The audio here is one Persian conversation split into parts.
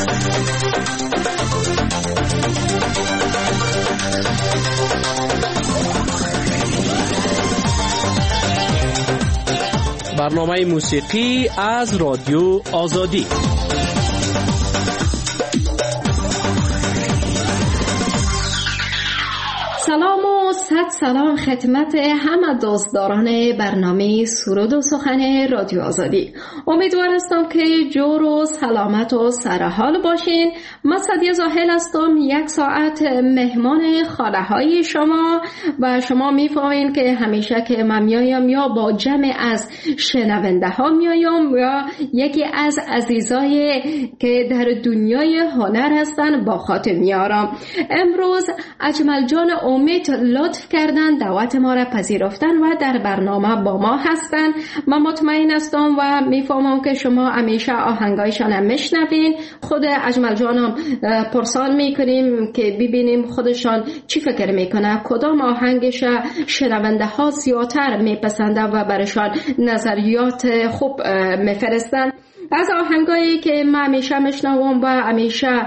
برنامه موسیقی از رادیو آزادی. سلام و صد سلام خدمت همه دوستداران برنامه سرود و سخن رادیو آزادی. امیدوار هستم که جور و سلامت و سرحال باشین. من سعدیه زاهل هستم، 1 ساعت مهمان خانه های شما و شما میفهمین که همیشه که من میایم یا با جمع از شنونده ها میایم یا یکی از عزیزای که در دنیای هنر هستن با خاطر میارم. امروز اجمل جان امید لطف کردن دعوت ما را پذیرفتن و در برنامه با ما هستن. من مطمئن هستم و میفهمم که شما همیشه آهنگایشان هم میشنوین. خود اجمل جانم پرسان میکنیم که ببینیم خودشان چی فکر میکنه، کدام آهنگش شنونده ها زیادتر میپسنده و برشان نظریات خوب میفرستن. از آهنگایی که من همیشه میشنوم و همیشه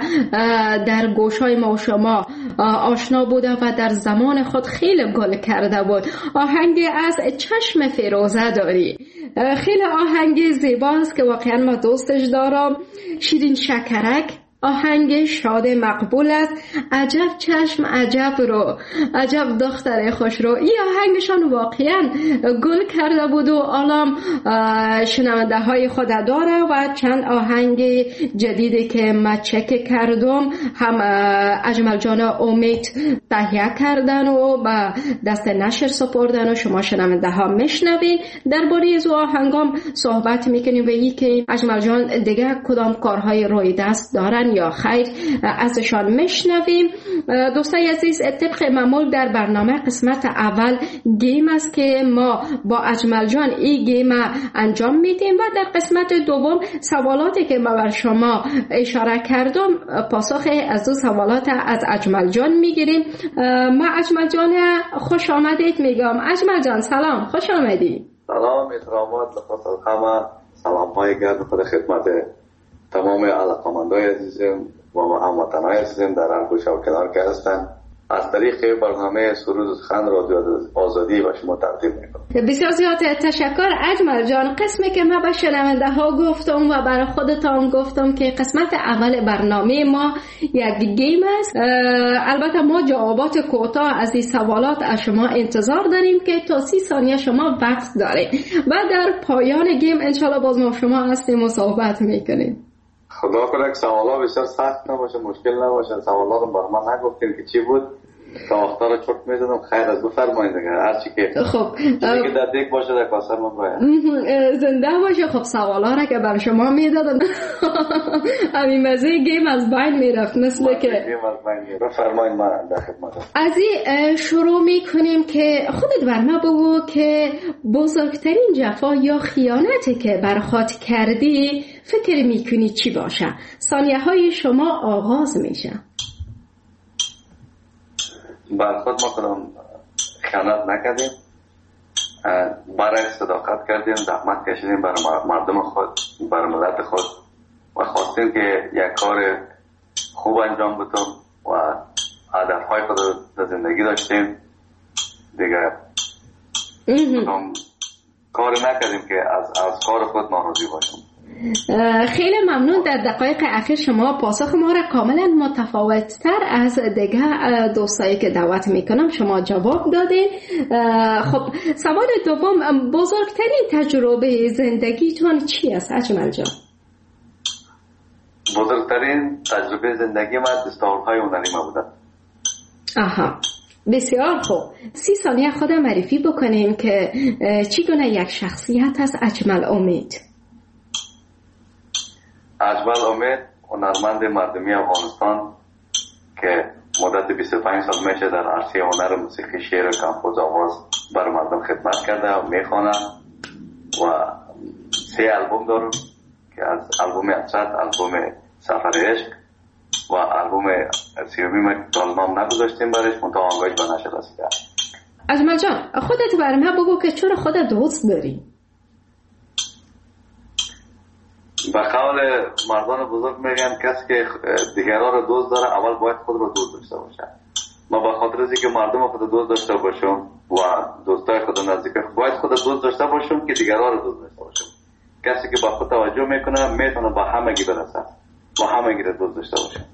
در گوشای ما و شما آشنا بوده و در زمان خود خیلی گل کرده بود، آهنگ از چشم فیروزه داری. خیلی آهنگ زیباست که واقعا ما دوستش دارم. شیرین شکرک آهنگ شاد مقبول است. عجب چشم عجب رو، عجب دختر خوش رو. این آهنگشان واقعا گل کرده بود و الان شنونده های خود داره و چند آهنگ جدیدی که من چک کردم هم اجمل جان امید تهیه کردن و با دست نشر سپردن و شما شنونده ها میشنوین. درباره از آهنگام صحبت میکنیم و این که اجمل جان دیگه کدام کارهای روی دست دارن یا خیر ازشان میشنویم. دوستای عزیز، طبق معمول در برنامه قسمت اول گیم است که ما با اجمل جان این گیم انجام میدیم و در قسمت دوم سوالاتی که ما بر شما اشاره کردم پاسخ از دو سوالات از اجمل جان میگیریم. ما اجمل جان خوش آمدید میگم. اجمل جان سلام، خوش آمدید. سلام، احترامات لخص الخمه، سلام های گرد خود خدمت تمام علاقمندای عزیزم و هموطنای عزیزم در هر گوشه و کنار که هستن. از طریق برنامه سرود و سخن رادیو آزادی و شما تقدیم میکنم. بسیار زیاد تشکر اجمل جان. قسمی که ما به شنونده ها گفتم و برای خودتان گفتم که قسمت اول برنامه ما یک گیم است. البته ما جوابات کوتاه از این سوالات از شما انتظار داریم که تا 30 ثانیه شما وقت دارید و در پایان گیم انشالله باز ما شما هستیم و صحبت میکنیم. خدا کنه که سوالا بسیار سخت نباشه، مشکل نباشه. سوالا رو بر من نگفتین که چی بود تا وقتا رو چرت میزنم. خیر از بفرمایید دیگه، هر چی که خب چیزی که در دیگ باشه در کاسه من باید زنده باشه. خب سوالا را که بر شما میدادم همین مزه گیم از بین میرفت مثل که گیم از بین میرفت. بفرمایید من در خدمتم. از این شروع میکنیم که خودت بر ما بگو که بزرگترین جفا یا خیانتی که بر خود کردی فکر میکنی چی باشه؟ ثانیه های شما آغاز میشه. بعد خود ما کنم خیانت نکردیم، برای صداقت کردیم، زحمت کشیدیم برای مردم خود، برای ملت خود و خواستیم که یک کار خوب انجام بدیم و هدفهای خود در زندگی داشتیم دیگه. کار نکردیم که از کار خود ناراضی باشیم. خیلی ممنون. در دقایق اخیر شما پاسخ ما را کاملا متفاوت تر از دیگه دوستایی که دعوت میکنم شما جواب دادین. خب سوال دوم، بزرگترین تجربه زندگیتون چی است اجمل جان؟ بزرگترین تجربه زندگی من دستاوردهای هنری ما بوده. آها، بسیار خوب. 30 ثانیه خودم معرفی بکنیم که چگونه یک شخصیت است اجمل امید. اجمل امید هنرمند مردمی افغانستان که مدت 25 سال میشه در عرصه هنر موسیقی، شعر و کمپوز آواز بر مردم خدمت کرده و میخوانه و 3 آلبوم دارم که از آلبوم اصد، آلبوم سفر عشق و آلبوم 30 نام نگذاشتیم برش منطقه آنگاهش به نشر رسیده. اجمل جان خودت بر من بگو که چرا خودت دوست داری؟ به قول مردان بزرگ میگن کسی که دیگران رو دوست داره اول باید خود رو دوست داشته باشه. ما به خاطر از اینکه مردم خود دوست داشته باشم و دوستای خود نزدیک باید خود دوست داشته باشم که دیگران رو دوست داشته باشم. کسی که با خود توجه میکنه میتونه با همگی برسه، با همگی رو دوست داشته باشه.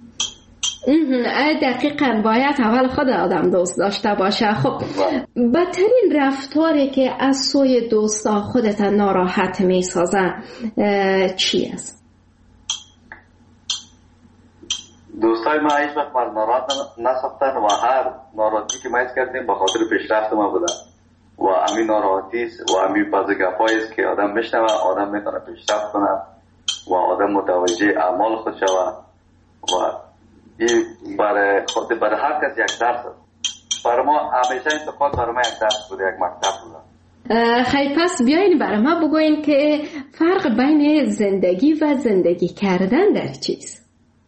دقیقاً باید اول خود آدم دوست داشته باشه. خب بدترین رفتاری که از سوی دوستا خودت ناراحت میسازه چی است؟ دوستای ما هیچ وقت من ناراحت نساختن و هر ناراحتی که ما حس کردیم به خاطر پیشرفت ما بوده و همین ناراحتی و همین بعضی گپایی است که آدم بشنوه آدم میتونه پیشرفت کنه و آدم متوجه اعمال خود شوه و این برای هر کس یک درس است. برای ما همیشه انتقاد برای ما یک درس بوده، یک مکتب بوده. خیلی پس بیاین برای ما بگوین که فرق بین زندگی و زندگی کردن در چیست؟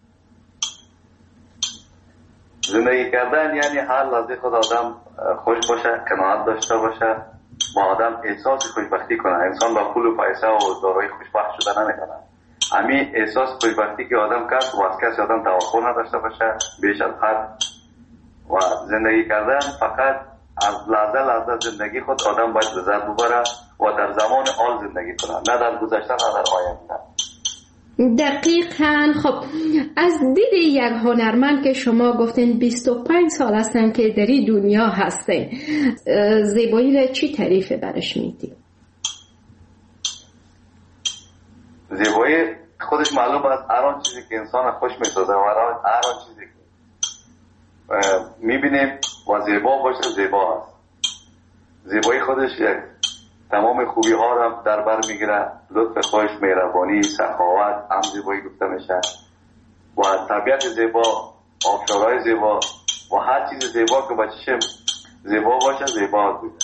زندگی کردن یعنی هر لحظه خود آدم خوش باشه، قناعت داشته باشه و آدم احساس خوشبختی کنه. انسان با پول و پیسه و دارایی خوشبخت شده نمیکنه. همین احساس خوشبختی که آدم کرد و از کسی آدم توقع نداشته باشه بیش از حد و زندگی کردن فقط از لحظه زندگی خود آدم باید لذت ببره و در زمان حال زندگی کنه، نه در گذشته نه در آینده. دقیقاً. خب از دید یک هنرمند که شما گفتین 25 سال هستن که در این دنیا هستین، زیبایی را چی تعریف برش میدی؟ زیبایی خودش معلوم است هر آن چیزی که انسان خوش میسازه و هر آن چیزی که میبینیم و زیبا باشه زیبا است. زیبایی خودش یک تمام خوبی ها را در بر میگیره، لطف خوش، مهربانی، سخاوت هم زیبایی گفته میشه و طبیعت زیبا، آبشارهای زیبا و هر چیز زیبا که با چشم زیبا باشه زیبا بوده.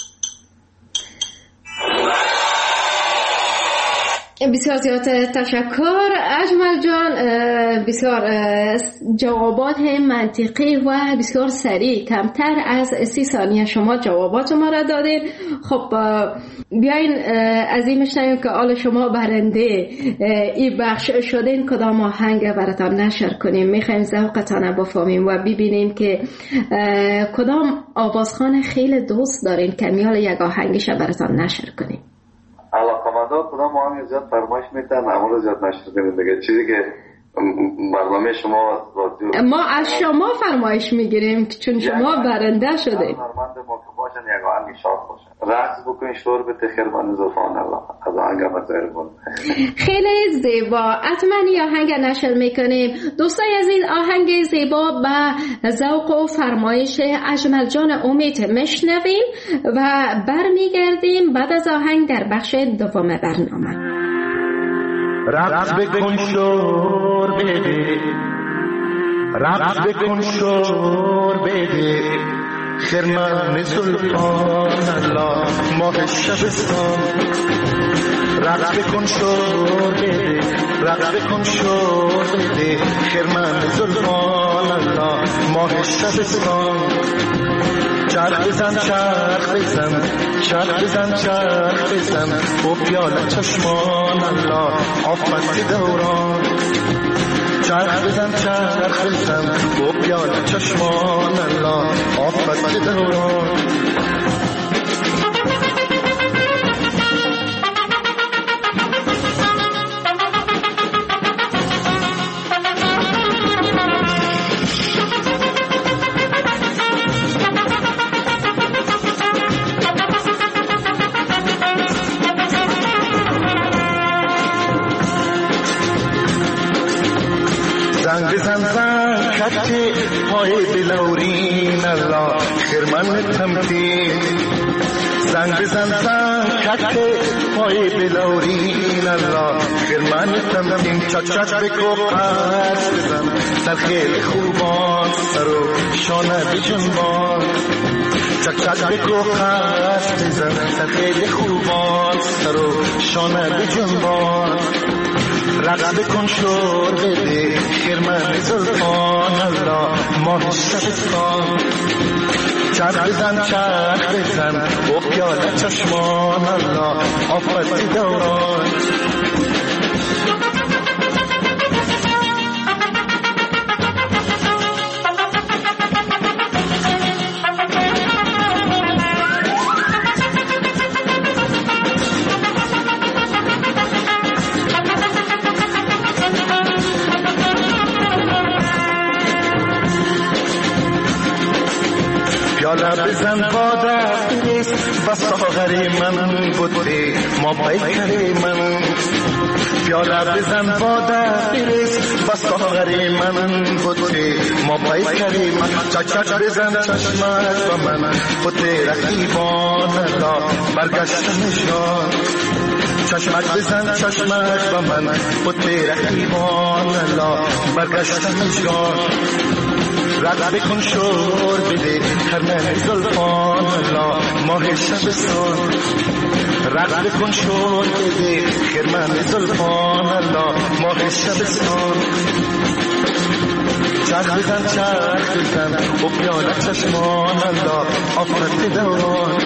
بسیار زیاد تشکر اجمل جان، بسیار جوابات منطقی و بسیار سریع، کمتر از 30 ثانیه شما جوابات ما را دادید. خب بیاین از این میشنویم که حال شما برنده این بخش شدین کدام آهنگ براتان نشر کنیم. میخوایم ذوقتان بفهمیم و ببینیم که کدام آوازخوان خیلی دوست دارین که میال یک آهنگش براتان نشر کنیم. علاقمندان کدام آهنگ زیاد فرمایش میتن اما زیاد نشر کنیم دیگه. چیزی که برنامه شما ما از شما فرمایش میگیریم چون شما برنده شده. هنرمند ما که باشن یک آهنگ شاد باشه، رقص بکنین، شور بده خیربان زلفان الله از آهنگ مزایربون. خیلی زیبا. حتما این آهنگ نشر میکنیم. دوستای از این آهنگ زیبا به ذوق و فرمایش اجمل جان امید میشنویم و برمیگردیم بعد از آهنگ در بخش دوم برنامه. رقص بکن شور بده، رقص بکن شور بده، خرمن زلفان الله ماه شبستان. رقص بکن شور بده، رقص بکن شور بده، خرمن زلفان الله ماه شبستان. چرخ بزن چرخ بزن، چرخ بزن چرخ بزن، و پیاله چشمان الله آفت دوران. چرخ بزن چرخ بزن، و پیاله چشمان الله آفت دوران. زنگ بزن زن کتی پای بلورین الله خرمن تمتین. زنگ بزن زن کتی پای بلورین الله خرمن تمتین. چک چک بکو قرص بزن در خیل خوبان سرو شانه بجنبان. چک چک بکو قرص بزن در خیل خوبان سرو شانه بجنبان. رقص بکن شور بده، خرمن زلفان الله ماه شبستان. چرخ بزن چرخ بزن، و پیاله چشمان الله آفت دوران. بزن باده نیست بس ساغری من بوده ما پیکری من پیاله بزن باده نیست بس ساغری من بوده ما پیکری من چک بزن چشمک و من بوده رقیبان لا برگشتنشان چشمک بزن چشمک و من بوده رقیبان لا برگشتنشان رد بکن شور بده خرمن زلفان لا ماه شبستان رد بکن شور بده خرمن زلفان لا ماه شبستان چرخ بزن و پیاله چشمان لا آفرت دوران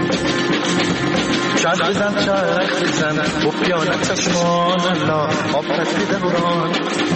چرخ بزن و پیاله چشمان لا آفرت دوران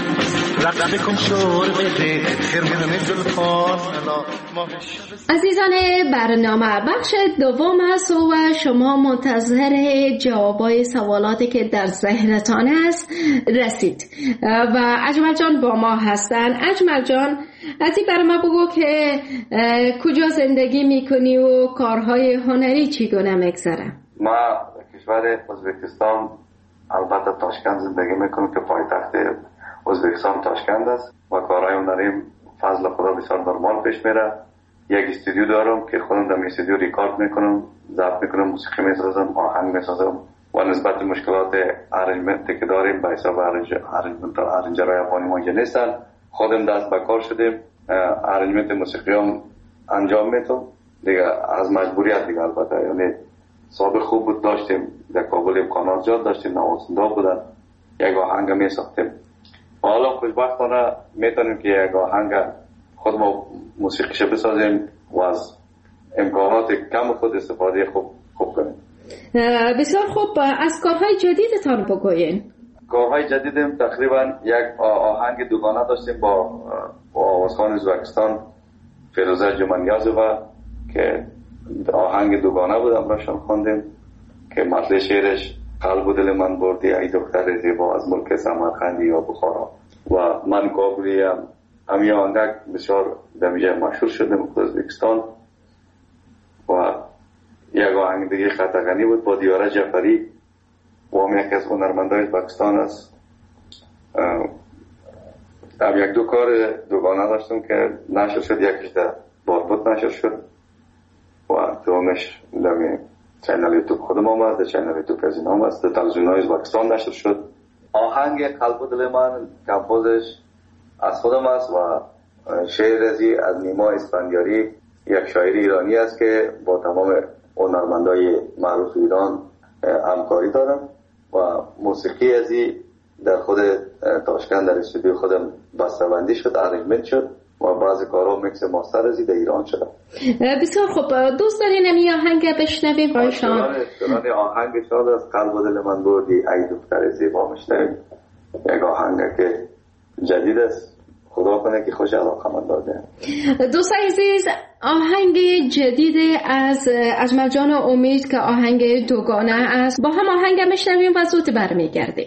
عزیزان برنامه بخش دوم هست و شما منتظر جوابای سوالاتی که در ذهنتان است رسید و اجمل جان با ما هستن. اجمل جان از این برای ما بگو که کجا زندگی میکنی و کارهای هنری چگونه میگذره؟ ما کشور ازبکستان البته تاشکند زندگی میکنم که پایتخت ازبکستان تاشکند است و کارهای هنریم فضل خدا بسیار نرمال پیش میره. یک استودیو دارم که خودم در استودیو ریکارد میکنم، ضبط میکنم، موسیقی میسازم، آهنگ میسازم و نسبت مشکلات ارنجمنتی که داریم به حساب ارنجرهای افغانی ما که نیستن خودم دست به کار شدیم. ارنجمنت موسیقی هم انجام میدم دیگه از مجبوریت دیگه. البته یعنی سابق خوب بود، داشتیم در کابل امکانات زیاد داشتیم، نوازنده بودن، یک آهنگ میساختیم. حالا خوشبختانه میتونیم که یک آهنگ خود ما موسیقیش بسازیم و از امکانات کم خود استفاده خوب کنیم. بسیار خوب. از کارهای جدیدتان بگوین. کارهای جدیدم تقریبا یک آهنگ دوگانه داشتیم با آوازخوان ازبکستان فیروزه جمانیازووا که آهنگ دوگانه بود، امراشان خواندیم که متن شعرش قلب و دل من بردی ای دختر زیبا از ملک سمرقند یا بخارا و من کابلی همین آهنگ بسیار دمیجه مشهور شدیم در ازبکستان. و یک آهنگ دیگه خطغنی بود با دیاره جعفری و هم یکی از هنرمندای ازبکستان است. یک دو کار دوگانه داشتم که نشر شد، یکیش در باربود نشر شد و دومش در چینل یوتیوب خودم هم است، در چینل یوتیوب از این هم است، در تلویزیون‌های ازبکستان نشر شد. آهنگ قلب و دل من کمپوزش از خودم است و شعر رزی از نیما اسفندیاری، یک شاعر ایرانی است که با تمام هنرمندای معروف ایران همکاری دارم و موسیقی ازی در خود تاشکند در استودیو خودم بسته‌بندی شد، ارنجمنت شد و بعضی کارها میکس ماستر ازی در ایران شد. بسیار خوب. دوست دارین این آهنگ بشنویم با شما؟ دلان آهنگ شاد از قلب و دل من بردی ای دختر زیبا میشنویم. یک آهنگ که جدید است، خدا کنه که خوش علاقه‌مند داده. دوستان عزیز، آهنگ جدید از اجمل جان امید که آهنگ دوگانه است، با هم آهنگ میشنویم و زود برمیگردیم.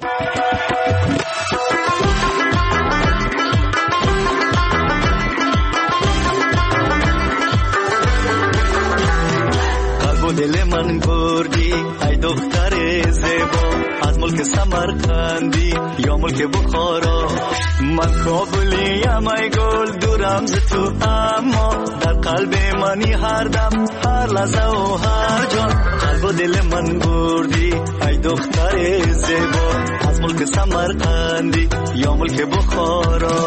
قلب و دل من بردی ای دختر زیبا از ملک سمرقندی یا ملک بخارا. من کابلیم ای گل دورم ز تو اما در قلب منی هر دم هر لحظه و هر جا. قلب و دل من بردی ای دختر زیبا از ملک سمرقندی یا ملک بخارا.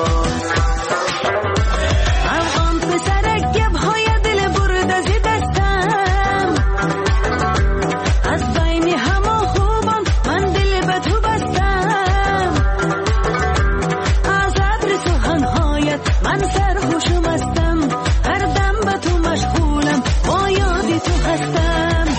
افغان پسر گب‌های دل برده زی دستم از بین همه خوبان من دل به تو بستم. از عطر سخنهایت من سرخوشم هستم، هر دم به تو مشغولم با یادی تو هستم.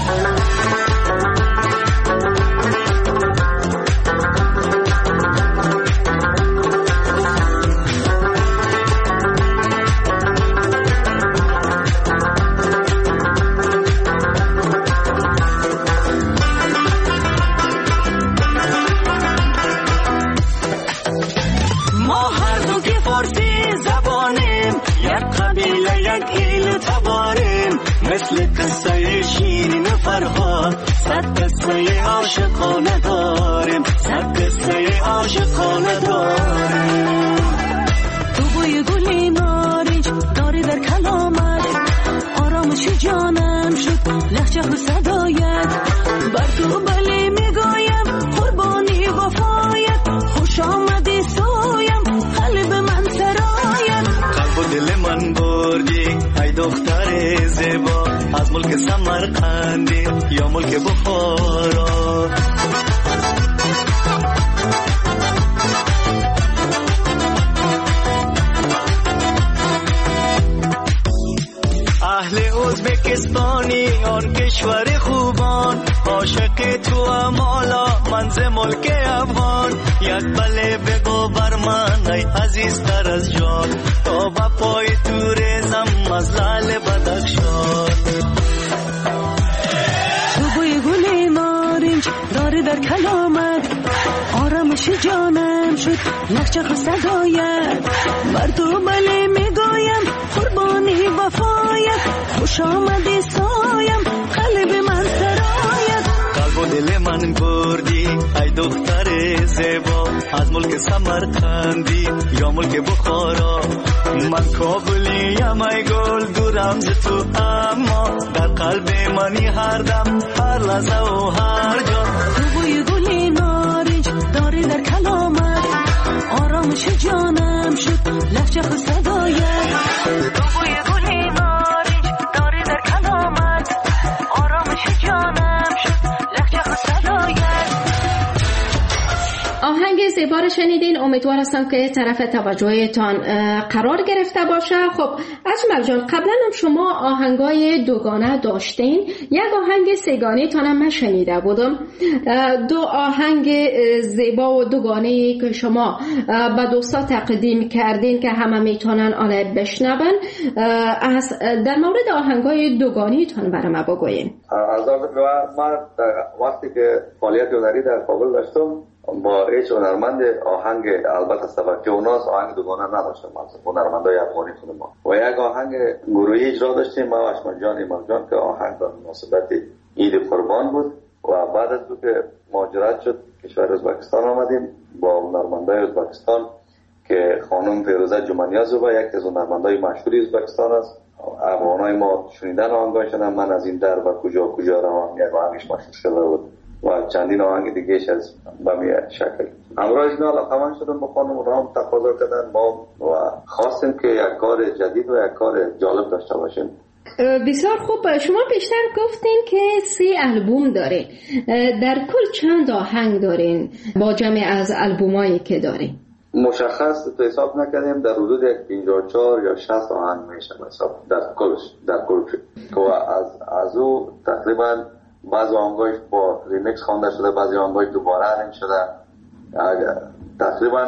مثل قصه شیرین فرهاد، صد قصه عاشقانه داریم، صد قصه عاشقانه داریم. تو بوی گلی نارنج داری در کلامت، آرامش جانم شد لحجه و صدایت، بر تو بله میگویم قربانی وفایت، خوش آمدی سویم قلب من سرایت. قلب و دل من بردی ای دختر زیبا، از ملک سمرقندی یا ملک بخارا. اهل ازبکستانی آن کشور خوبان، عاشق تو امالا منز ملک افغان. یک بله بگو بر من ای عزیزتر از جان، تا با پای تو ریزم از لعل بدخشان. تو بوی گل نارنج داری در کلامت، آرامش جانم شد لحجه و صدایت، بر تو بله میگویم قربانی وفایت، خوش آمدی سایم قلب من سرایت. قلب و دل من بردی ای دختر زیبا، از ملک سمرقندی یا ملک بخارا. من کابلیم ای گل دورم ز تو، اما در قلب منی هر دم هر لحظه و هر جا. تو بوی گلی نارنج داری در کلامت، آرامش جانم شد لحجه و صدایت. تو بوی گلی نارنج داری در کلامت، آرامش جانم شد لحجه و صدایت. آهنگ زیبا رو شنیدین، امیدوار هستم که طرف توجهتان قرار گرفته باشه. خب اجمل جان، قبلا هم شما آهنگای دوگانه داشتین، یک آهنگ سگانه تان هم من شنیده بودم. دو آهنگ زیبا و دوگانه که شما به دوستا تقدیم کردین که همه میتونن آن بشنون، در مورد آهنگای دوگانه تان برای ما بگوین. من وقتی که فعالیت هنری در کابل داشتم با هیچ هنرمند آهنگ، البته سبکی اوناس آهنگ دوگانه نداشتم، هنرمندای افغانی خود ما، و یک آهنگ گروهی اجرا داشتیم ما و اشمل جان ایمان جان که آهنگ به مناسبت عید قربان بود. و بعد از که مهاجرت شد کشور ازبکستان آمدیم با هنرمندای ازبکستان که خانم فیروزه جمانیازووا یک از هنرمندای مشهوری ازبکستان است. افغانای ما شنیدن آهنگاشون، من از این در و کجا کجا روان یک آهنگش مشهور شده بود و چندین آهنگ دیگهش از بمیه شکل. همراه اینا علاقمند شدم با خانم، رام تقاضا کردن ما و خواستیم که یک کار جدید و یک کار جالب داشته باشیم. بسیار خوب. شما بیشتر گفتین که 3 آلبوم دارین، در کل چند آهنگ دارین با جمع از آلبومایی که دارین؟ مشخص تو حساب نکردیم، در حدود 54 یا 60 آهنگ میشه حساب در کل که از او تقریبا بعضی آهنگاش با ریمیکس خوانده شده، بعضی آهنگاش دوباره ارنج شده. تقریبا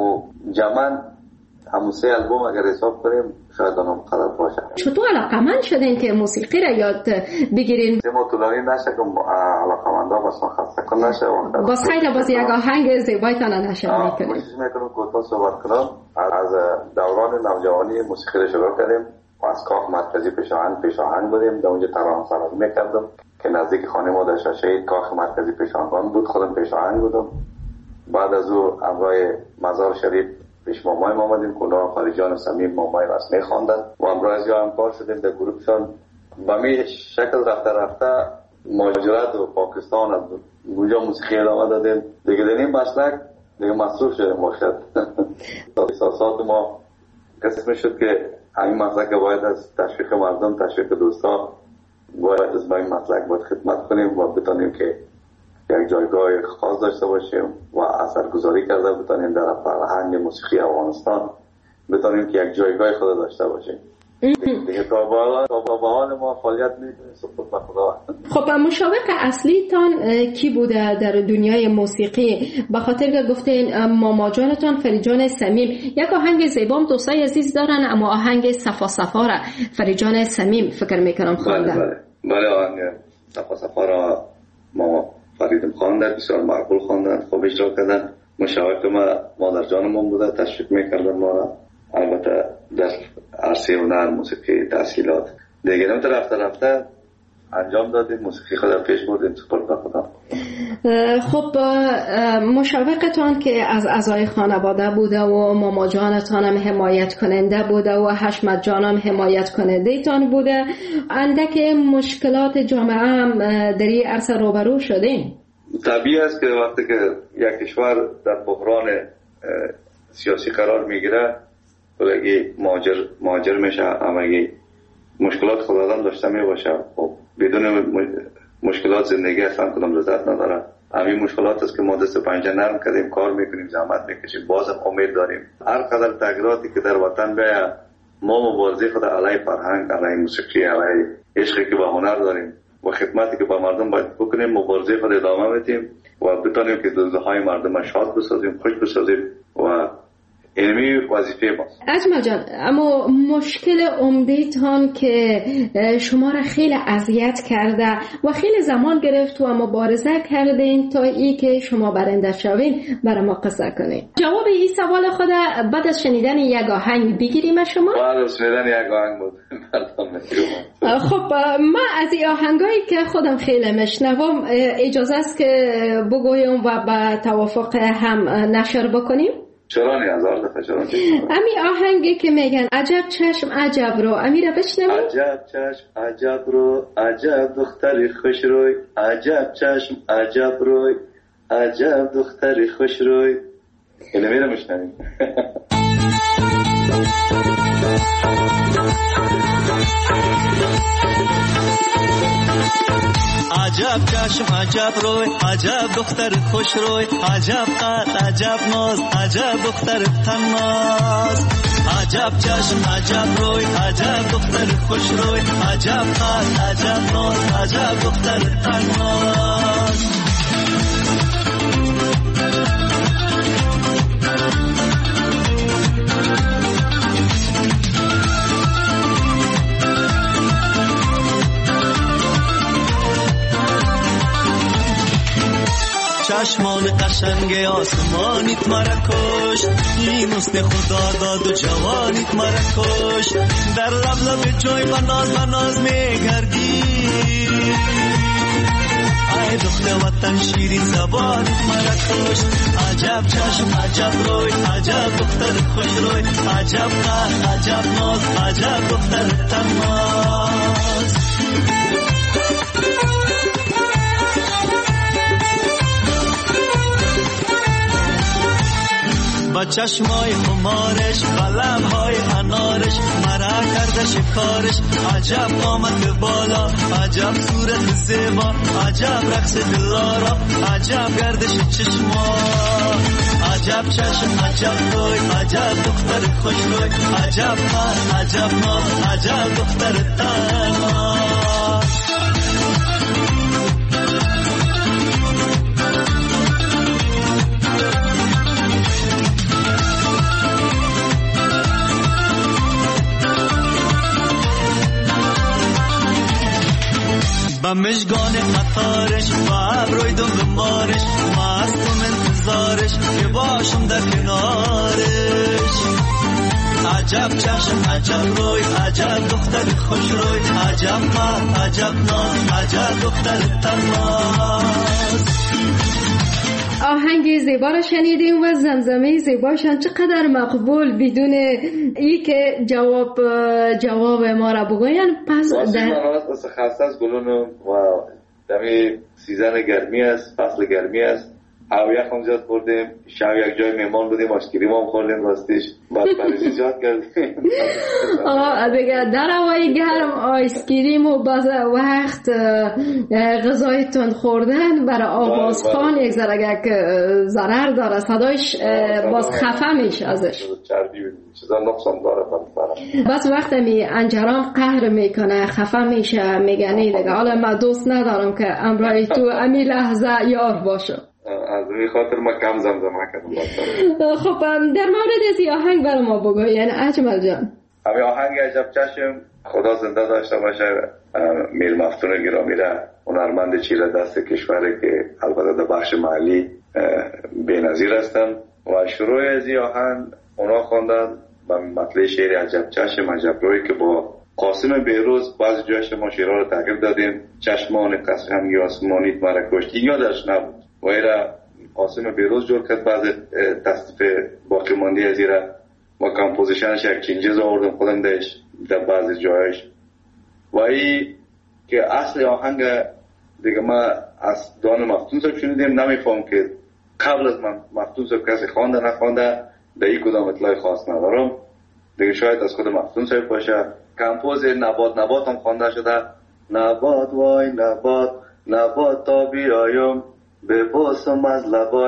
همون 3 آلبوم اگر حساب کنیم شاید اونم قدر باشه. چطور علاقمند شدین که موسیقی را یاد بگیرین؟ ما طولانی نشه که علاقمندا بس خسته کن نشه. باز خیلی باز یک آهنگ زیبایتان نشه میکنیم. کوشش میکنم کوتاه صحبت کنم. از دوران نوجوانی موسیقی را شروع کردیم و از کاخ مرکزی پیشاهنگ بودیم، در اونجا ترانه سرایی میکردم که نزدیک خانه ما در شاشه کاخ مرکزی پیشاهنگ بود، خودم پیشاهنگ بودم. بعد از او همراه مزار شریف پیش مامای ما آمدیم، کلاه فریجان و سمیم مامای رسمی خواندن و همراه از یا همکار شدیم در گروپشان. به می شکل رفته مهاجرت و پاکستان از اونجا موسیقی ادامه دادیم دیگه. در این مسلک دیگه مصروف شدیم باشد. احساسات ما قسم شد که همین مسلک باید از تشویق مردم، تشویق دوستا باید از این مسلک باید خدمت کنیم و بتانیم که یک جایگاه خاص داشته باشیم و اثرگذاری کرده بتانیم در فرهنگ موسیقی افغانستان، بتانیم که یک جایگاه خود داشته باشیم. دیگه تا به حال ما فعالیت میکنیم سپرد به خدا. خب مشابه اصلی تان کی بوده در دنیای موسیقی؟ به خاطر که گفتین ماما جانتان فریجان سمیم، یک آهنگ زیبام دوستای عزیز دارن، اما آهنگ صفا صفا را فریجان سمیم فکر میکنم خواندن. بله آهنگ صفا صفا را ما فریدم خواندن، بسیار معقول خواندن، خوب اجرا کردن. مشاوق ما مادر جانمون بوده، تشویق میکردن ما را. البته در عرصه هنر موسیقی تحصیلات دیگه نمیتون رفته انجام دادیم، موسیقی خود پیش بردیم سپرد به خدا. خب مشاوقتان که از اعضای خانواده بوده و ماما جانتان هم حمایت کننده بوده و حشمت جان هم حمایت کننده تان بوده، اندک مشکلات جامعه هم در این عرصه روبرو شدین؟ طبیعی است که وقتی که یک کشور در بحران سیاسی قرار میگیره بلگی مهاجر میشه، همگی مشکلات خود آدم داشته میباشه. خب بدون مشکلات زندگی اصلا کدام لذت نداره. همین مشکلات است که ما دست پنجه نرم کردیم، کار میکنیم، زحمت میکشیم، بازم امید داریم هر قدر تغییراتی که در وطن بیاید ما مبارزه خود علیه فرهنگ، علیه موسیقی، علیه عشقی که به هنر داریم و خدمتی که به مردم باید بکنیم، مبارزه خود ادامه میدیم و بتونیم که دلهای مردم شاد بسازیم، خوش بسازیم و علمی وظیفه ماست. اجمل جان، اما مشکل عمده‌تان که شما را خیلی اذیت کرده و خیلی زمان گرفت و مبارزه کردین تا ای که شما برنده شوین، برای ما قصه کنین. جواب این سوال خود بعد از شنیدن یک آهنگ بگیریم شما؟ بعد از شنیدن یک آهنگ بود. خب ما از این آهنگایی که خودم خیلی میشنوم اجازه است که بگویم و به توافق هم نشر بکنیم؟ چرا نه، هزار دفعه چرا نه. امی آهنگی که میگن عجب چشم عجب رو، امی را بشنویم. عجب چشم عجب رو، عجب دختری خوش روی، عجب چشم عجب روی، عجب دختری خوش روی. اینو میرم میشنویم. عجب چشم عجب روی، عجب دختر خوش روی، عجب قد عجب ناز، عجب دختر تناز. عجب چشم عجب روی، عجب دختر خوش روی، عجب قد عجب ناز، عجب دختر تناز. چشمان قشنگ آسمانیت مرا کشت، این حسن خدا داد و جوانیت مرا کشت. در لب لب جوی به ناز میگردی، ای دختر وطن شیرین زبانیت مرا کشت. عجب چشم عجب روی، عجب دختر خوش روی، عجب قد عجب ناز، عجب دختر تناز. با چشمای خمارش، قلمهای انارش، مرا کرده شکارش. عجب آمد بالا، عجب صورت زیبا، عجب رقص دلارا، عجب گردش چشما. عجب چشم عجب روی، عجب دختر خوش روی، عجب قد عجب ناز، عجب دختر تناز. با مشگان قطارش، با ابروی دنبالش، مستم انتظارش که باشم در کنارش. عجب چشم عجب روی، عجب دختر خوش روی، عجب قد عجب ناز، عجب دختر تناز. آهنگ زیبا را شنیدیم و زمزمه زیباشان چقدر مقبول، بدون ای که جواب ما را بگوین. پس در خاصه از گلون و دمی سیزن گرمی است، فصل گرمی است، هوا یخم زیاد خوردیم، شب یک جای مهمان بودیم، آشکریم هم خوردیم، راستیش بعد پریزی زیاد کردیم. دیگه در هوای گرم آیسکریم و باز وقت غذای تند خوردن برای آوازخوان یک ضرر داره، صدایش باز خفه میشه ازش، چیزا نقصان داره. بس وقت می انجران قهر میکنه، خفه میشه، میگنی دیگه حالا من دوست ندارم که امرای تو امی لحظه یار باشه. از این خاطر ما کم زمزمه کردم. خب در مورد از این آهنگ برای ما بگو، یعنی اجمل جان. همین آهنگ عجب چشم خدا زنده داشته باشه، میر مفتون گرامی را، هنرمند چیره دست کشوری که البته در بخش محلی بی‌نظیر هستن و شروع از این آهنگ اونا خواندن با مطلع شعر عجب چشم عجب روی که با قاسم بیروز بعضی جایش ما شیرها رو تغییر دادیم، چشمان قسمی آسمانی مرا کشتی یادش نبود و ایره قاسم بیروز جور کرد بعض تصدیف باقی ماندی از ایره و کمپوزیشنش یک چینجز آوردم خودم دهش در بعضی جایش و ای که اصل آهنگ دیگه ما از دان مفتون صاحب شنیدیم، نمیفهم که قبل از من مفتون صاحب کسی خوانده نخوانده در این کدام اطلاع خاص ندارم دیگه، شاید از خود مفتون صاحب باشه. کمپوز نبات هم خوانده شده، نبات وای نبات تا بیایم ببوسم از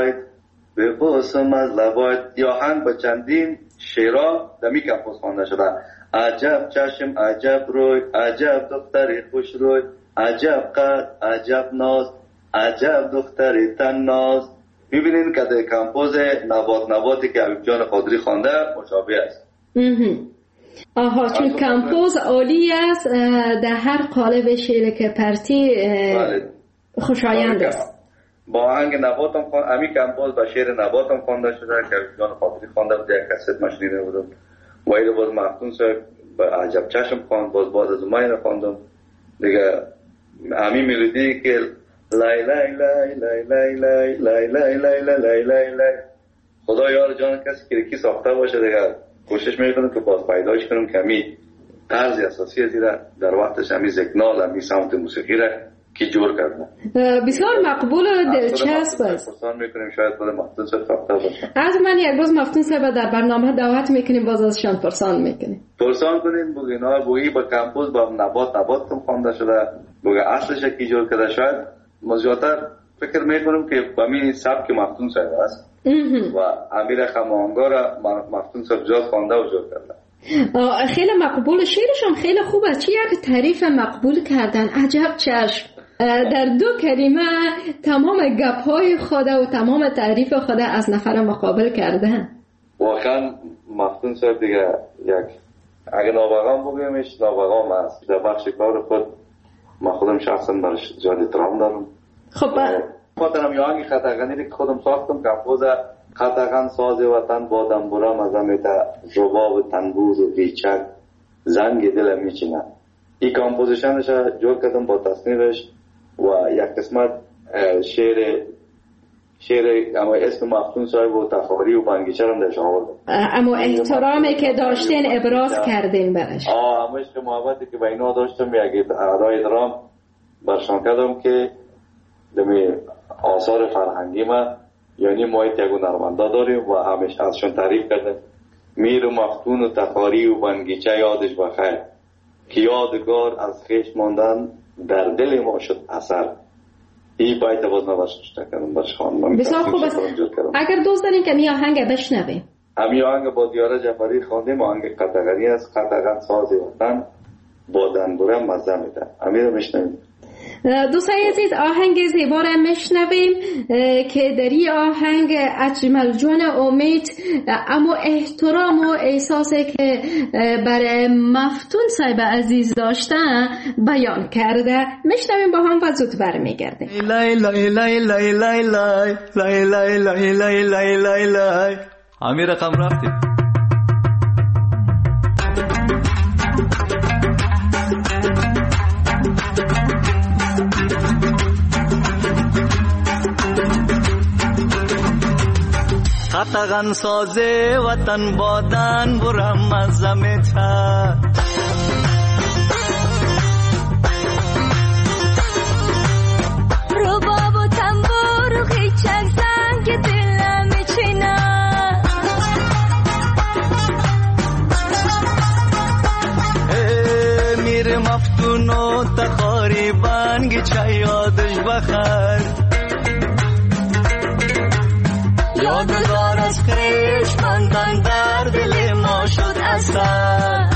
لبایت یا آهنگ با چندین شعرها در می کمپوز خوانده شده. عجب چشم عجب روی، عجب دختری خوش روی، عجب قد عجب ناز، عجب دختری تن ناز. ببینین که در کمپوز نباتی که حبیب جان قادری خوانده مشابه است. آها، چون کمپوز عالی است، در هر قالب شعر که پرتی خوشایند است. با آهنگ نبات هم خوانده، امی کمپوز با شعر نبات هم خوانده شده که حبیب جان قادری خوانده بود، یک کست مشنیده بودم و ایده باز مفتون صاحب با عجب چشم خواند، باز بعد از ماین خواندم دیگه امی ملودی که لای لای لای لای لای لای لای لای لای لای لای لای. خدا یار جان کسی که کی ساخته باشه دیگه کوشش میکنم که باز پیداش کنم که امی طرز اساسی از در وقتش امی سیگنال امی ساوند موسیقی را کی جور کرده بسیار مقبول و دلچسب است. پرسان میکنیم شاید خود مفتون صاحب ساخته باشه. از من یک روز مفتون صاحب در برنامه دعوت میکنیم، باز ازشان پرسان میکنیم. پرسان کنیم بگینا بگی با کمپوز با نبات هم خوانده شده، بگه اصلش کی جور کرده. شاید مزیاتر فکر میکنم که با می سبک مفتون صاحب است و امیر خماهنگا را مفتون صاحب جاز خوانده و جور کرده. خیلی مقبول، شعرشان خیلی خوب است. چه یک تعریف مقبول کردن، عجب چشم. در دو کلمه تمام گپ‌های خود و تمام تعریف خود از نفر مقابل کردن. واقعا مفتون صاحب دیگه یک اگه نابغام بگیمش نابغام است. در بخش کار خود ما خودم شخصا برش زیاد احترام دارم. خب خاطرم یه آهنگ خطاغنی که خودم ساختم، کمپوز خطاغن ساز وطن بادم برام از امیتا رباب تنبوز و بیچک زنگ دلم میچینه. این کمپوزیشنش جور کردم با تصنیفش و یک قسمت شعر اما اسم مفتون صاحب و تخاری و بنگیچه هم درش آوردم. اما احترامی که داشتین ابراز کردین برش. اما عشق محبتی که با اینا داشتم یک ارائه درام برشان کردم که دمی آثار فرهنگی ما یعنی ما یک هنرمندا داریم و همیشه ازشون تعریف کردم. میر و مفتون و تخاری و بنگیچه یادش بخیر که یادگار از خیش ماندن در دل ما شد اثر. این باید باز نباشت کردم برش خواندم. بسیار خوب است. اگر دوست دارین که می آهنگ بشنویم. همی آهنگ با دیاره جعفری خواندیم، آهنگ قطغنی است. قطغن ساز وطن با دنبوره مزه میده. همی رو میشنویم. دوستان عزیز، آهنگ زیبا را میشنویم که در این آهنگ اجمل جان امید اما احترام و احساسی که برای مفتون صاحب عزیز داشتن بیان کرده. میشنویم با هم و زود برمیگردیم. لای لای لای لای لای لای لای لای لای لای لای لای لای. همین رقم رفتیم. قطغن ساز وطن بادن برم از زمتا رباب و تنبور و خیچک زنگ دلم میچینه میر مفتون و تخاری بنگ چه یادش بخیر یادگار از خیش ماندن در دل ما شد اثر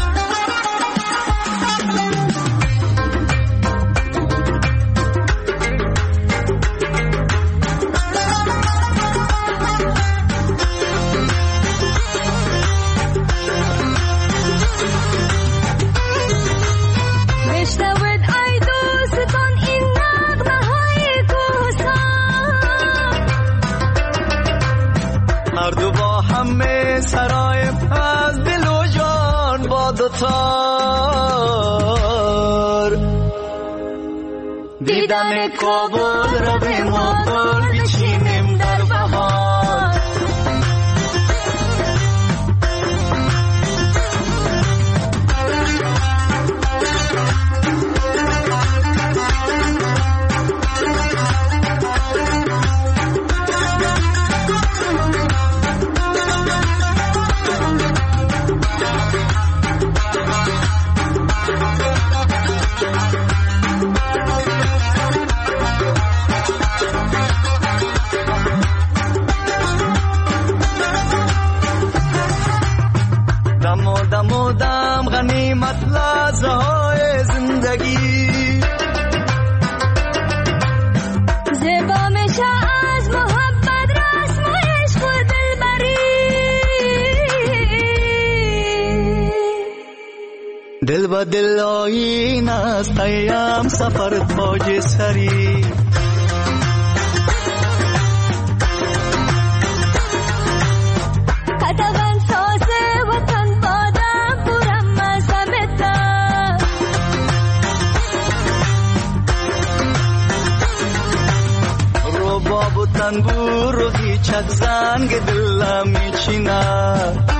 بشنوید ای دوستان این نغمه های کوهستان هر دو با همه سرایم از دل و جان با دوتا دیدن کابل را به ما گل بچینیم در بهار. دم غنیمت لحظه های زندگی زیبا میشه از محبت رسم و عشق و دلبری. دل با دل آیین است ایام سفر تاج سری. تنبور و هیچک زنگ دلم میچیند.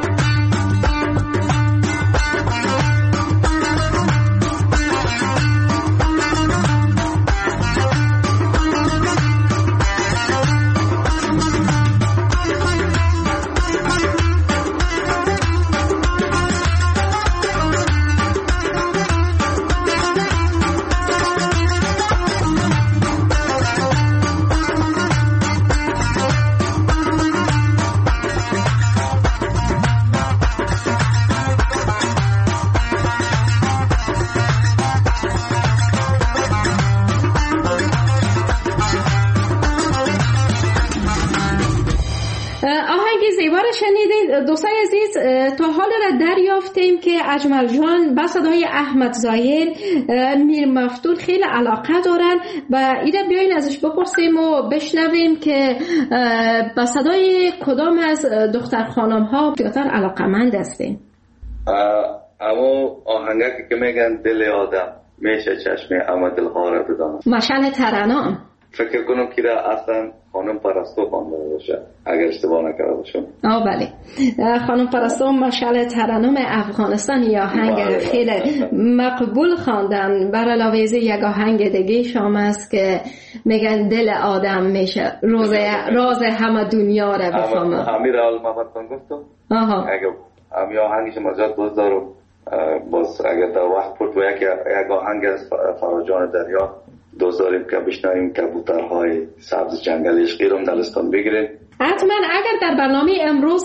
دوستان عزیز، تا حال را دریافتیم که اجمل جان با صدای احمد ظاهر میر مفتون خیلی علاقه دارن و ایده بیاین ازش بپرسیم و بشنویم که با صدای کدام از دختر خانم ها بیشتر علاقه‌مند هستین. اما آهنگی که میگن دل آدم میشه چشم اما دلها را بدانم. مشعل ترنم فکر کنم که اصلا خانم پرستو خوانده باشه اگر اشتباه نکرده باشم. بله، خانم پرستو مشعل ترنم افغانستان یا آهنگ خیلی مقبول خواندن. بر علاوه از یک آهنگ دیگه شام است که میگن دل آدم میشه راز همه دنیا را بفهمه. امیر المحمد گفتم اگر امی آهنگش مزاد باز دارم باز اگر در وقت پرد و یک آهنگ از فراجان دریا دوست داریم که بشنویم کبوترهای سبز جنگل عشقی رو دلستان بگیریم. حتما اگر در برنامه امروز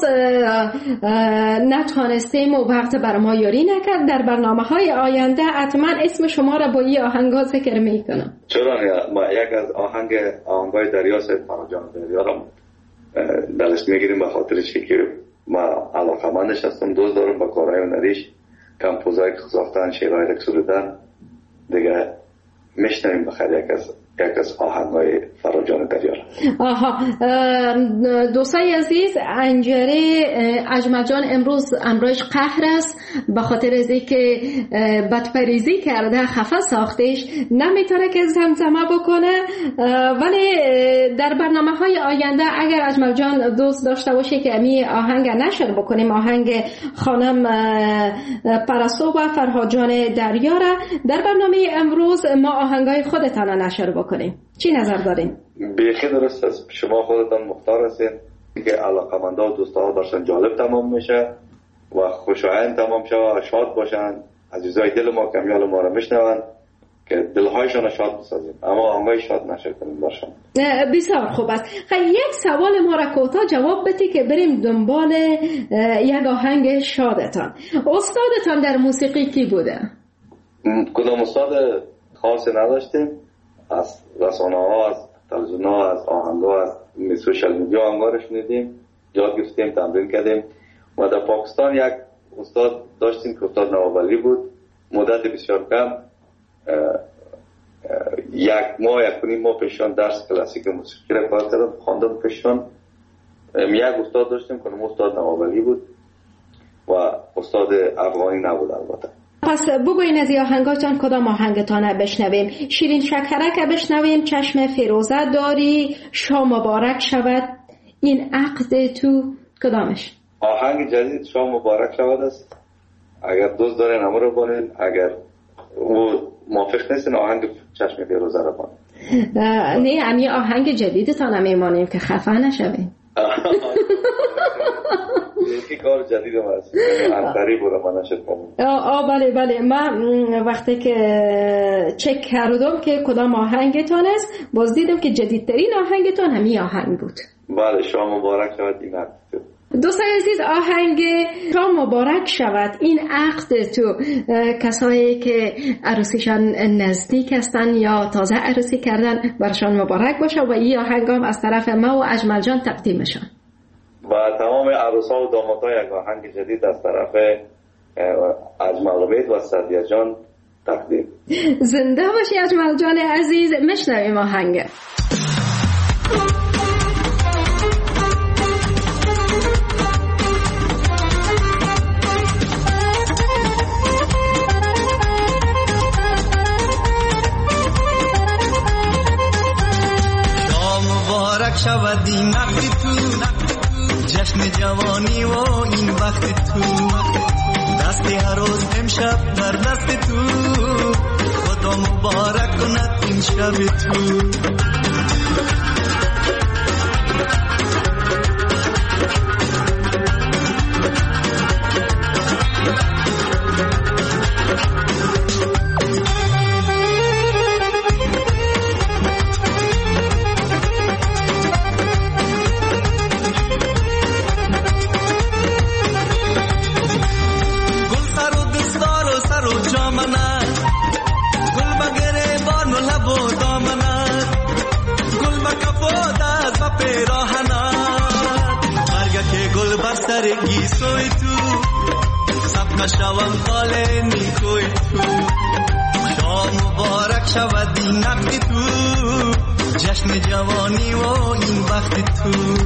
نتوانستیم و وقت بر ما یاری نکرد، در برنامه‌های آینده حتما اسم شما را با این آهنگا ذکر میکنم. چرا نه؟ ما یک از آهنگای دریا سید فراجان دریا رو دلست میگیریم به خاطرش که ما علاقه‌مندش هستم، دوست دارم با کارهای هنریش کمپوزای که ساختن، شعرهای که سرودن دیگه میشنویم بخیر یک از آهنگای فراجان دریا. دوستای عزیز، انجره اجمل جان امروز امروز قهر است به خاطر از اینکه بدپریزی کرده، خفه ساختش، نمیتونه که زمزمه بکنه. ولی در برنامه‌های آینده اگر اجمل جان دوست داشته باشه که می آهنگ نشر بکنیم، آهنگ خانم پرستو و فرهاد جان دریا را در برنامه امروز ما آهنگای خودتان نشر بکنیم، چی نظر دارین؟ بیخی درست است، شما خودتان مختار هستین که علاقه‌مندا و دوستا باشن، جالب تمام میشه و خوشایند تمام شه و شاد باشن، عزیزای دل ما کمیال ما رو میشنون که دلهایشان شاد بسازیم، اما آهنگای شاد نشه کنیم باشن. بسیار خوب است. یک سوال ما را کوتاه جواب بدید که بریم دنبال یک آهنگ شادتان. استادتان در موسیقی کی بوده؟ کدام استاد خاصی نداشتیم، از رسانه ها، از تلویزیون ها، از آهنگ ها، از سوشال میدیا آهنگا رو شنیدیم، یاد گرفتیم، تمرین کردیم. و در پاکستان یک استاد داشتیم که استاد نوابلی بود، مدت بسیار کم، یک ماه یک نیم ماه پیشان درس کلاسیک موسیقی را کار کردم، خواندم پیشان. یک استاد داشتیم که استاد نوابلی بود و استاد افغانی نبود البته. پس بگوین از آهنگاتان کدام آهنگتان بشنویم؟ شیرین شکرک بشنویم، چشم فیروزه داری، شام مبارک شود، این عقد تو، کدامش؟ آهنگ جدید شام مبارک شود است. اگر دوست دارین همه رو بانین، اگر موافق نیستین آهنگ چشم فیروزه رو بانین. نه امی آهنگ جدیدتان هم میمانیم که خفه نشویم. یکی کار جدید هم هست انتری بوده من نشد کنم. بله من وقتی که چک کردم که کدام آهنگتان است باز دیدم که جدیدترین آهنگتان همین آهنگ بود. بله شام مبارک شود این عقد تو. دوستان عزیز آهنگ شام مبارک شود این عقد تو، کسایی که عروسیشان نزدیک هستن یا تازه عروسی کردن برشان مبارک باشه و این آهنگ هم از طرف ما و اجمل جان تقدیمشان و تمام عروسا و دامادها یک آهنگ جدید از طرف اجمل امید و سعدیه جان تقدیم. زنده باشی اجمل جان عزیز. مشنویم آهنگ. شود این عقد تو، جشن جوانی و این وقت تو، دست هر روز امشب در دست تو، خدا مبارک کند این شب تو. شوام خاله نیکوی تو، شام مبارک شود این عقد تو، جشن جوانی و این وقت تو.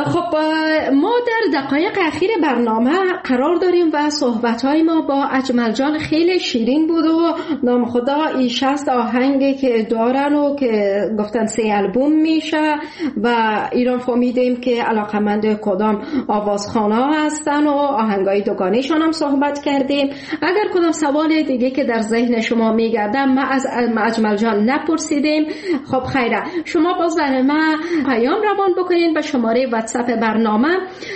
خب ما در دقایق اخیر برنامه قرار داریم و صحبت‌های ما با اجمل جان خیلی شیرین بود و نام خدا این 60 آهنگی که دارن و که گفتن 3 آلبوم میشه و ایران فهمیدیم که علاقمند کدام آوازخوان‌ها هستن و آهنگای دوگانیشان هم صحبت کردیم. اگر کدام سوال دیگه که در ذهن شما میگرده ما از اجمل جان نپرسیدیم، خب خیره، شما باز برای ما پیام روان بکنین به شماره واتساپ برنامه